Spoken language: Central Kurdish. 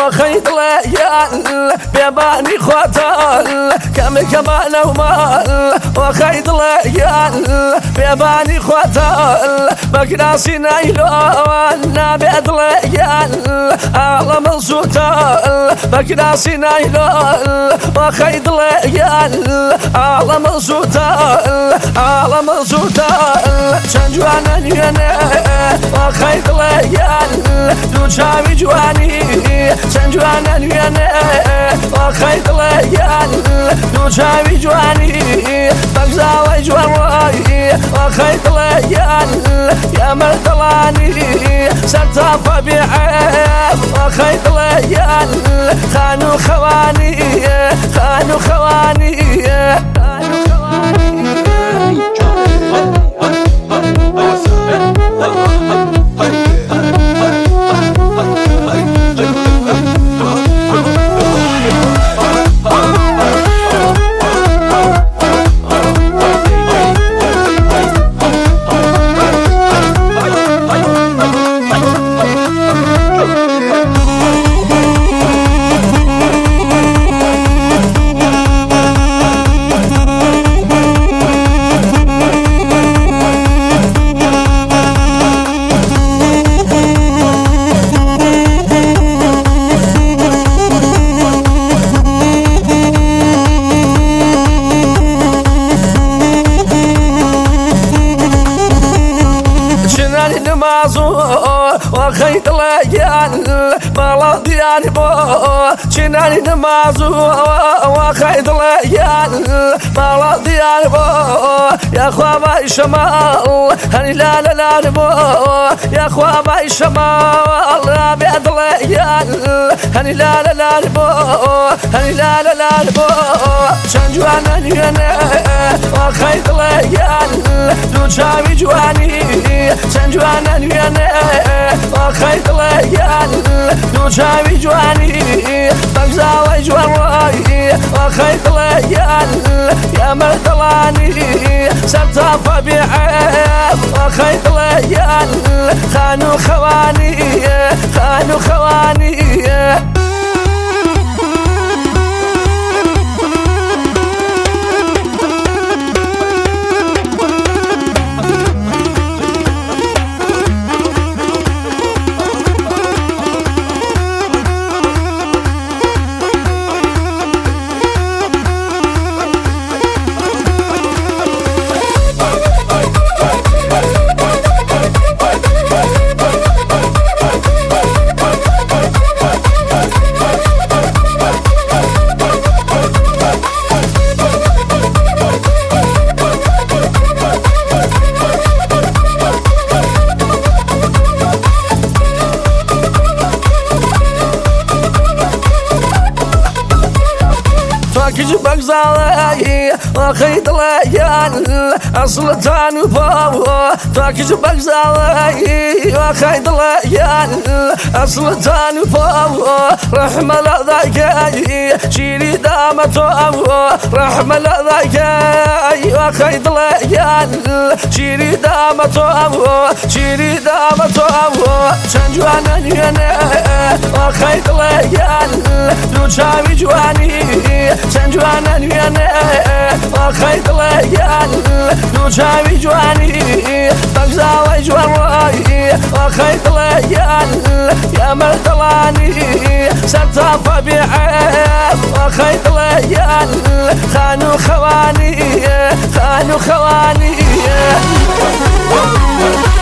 وخيط ليال بيباني خوتال كم كمان ومال وخيط ليال بيباني خوتال بكناسي نايلون نابد ليال عالم السوتال بكناسي نايلون وخيط ليال عالم السوتال عالم السوتال شنجوانا نيانا وخيط ليال دوشاوي جواني شنجوانا نيانا وخيط ليال دوشاوي جواني بغزاوي جواني وخيط ليال يا مرتلاني سرطافة بعيب وخيط ليال خانو خواني خانو خواني خانو خواني وخيط ليال مالا دياني بو شناني نمازو وخيط ليال مالا دياني بو يا خوابا شمال هني لا لا لا بو يا خوابا شمال لا بيد ليال هني لا لا لا بو هني لا لا لا بو شنجوانا نيانا وخيط ليال دوشاوي جواني شنجوانا نيانا وخيط ليال دوشاوي جواني بغزاوي جواني وخيط ليال يا مرتلاني سرطافة بعيب وخيط ليال خانو خواني خانو خواني كج بغزاوي وخيط ليال أصل تانو بابو كج بغزاوي وخيط ليال أصل تانو بابو رحم الله ذاكي شيري دامتو رحم الله ذاكي وخيط ليال شيري دامتو شيري دامتو شنجوانا نيانا وخيط ليال دوشاوي جواني شنجوانا نيانا وخيط ليال دوشاوي جواني بغزاوي جواني وخيط ليال يا مرتلاني سرطافة بعيب وخيط ليال خانو خواني خانو خواني